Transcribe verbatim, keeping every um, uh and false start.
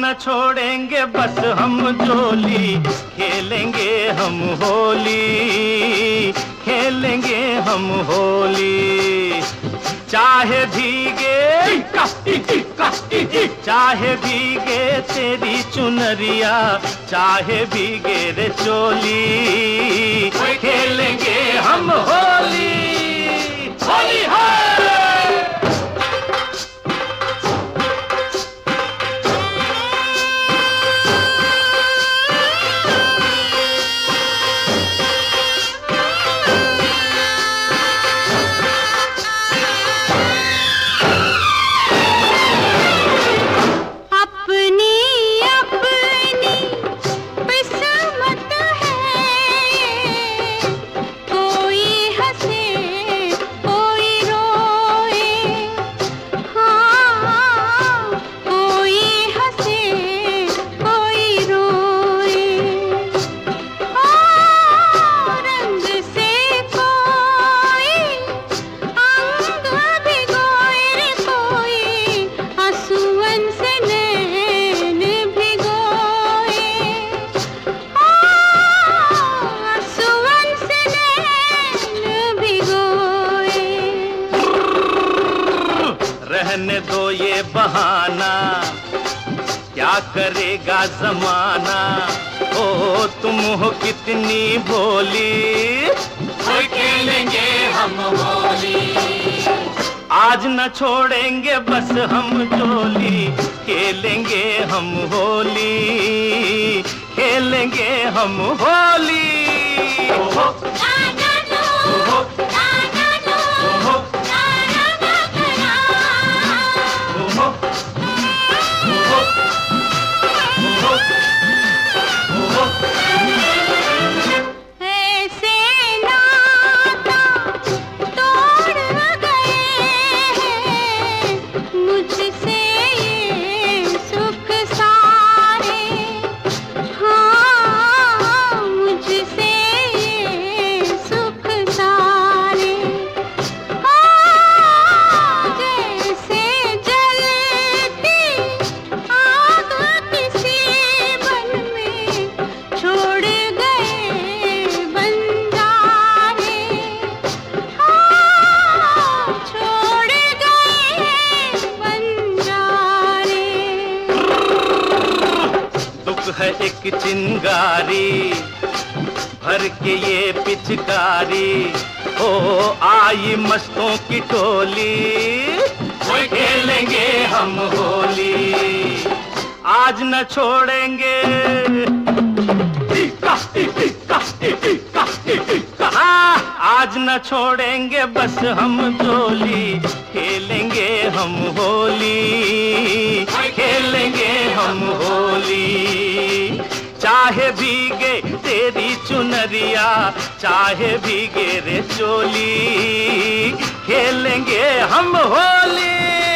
न छोड़ेंगे बस हम जोली, खेलेंगे हम होली, खेलेंगे हम होली। चाहे भीगे चाहे भीगे तेरी चुनरिया, चाहे भीगे रे चोली, खेलेंगे हम होली, होली है। रहने दो ये बहाना, क्या करेगा जमाना, ओ तुम हो कितनी भोली, खेलेंगे हम होली। आज न छोड़ेंगे बस हम जोली, खेलेंगे हम होली, खेलेंगे हम होली। ओहो, ओहो, है एक चिंगारी भर के ये पिचकारी, ओ आई मस्तों की टोली, खेलेंगे हम होली। आज न छोड़ेंगे आज न छोड़ेंगे बस हम जोली, खेलेंगे हम होली, खेलेंगे हम होली। चाहे भीगे तेरी चुनरिया, चाहे भीगे रे चोली, खेलेंगे हम होली।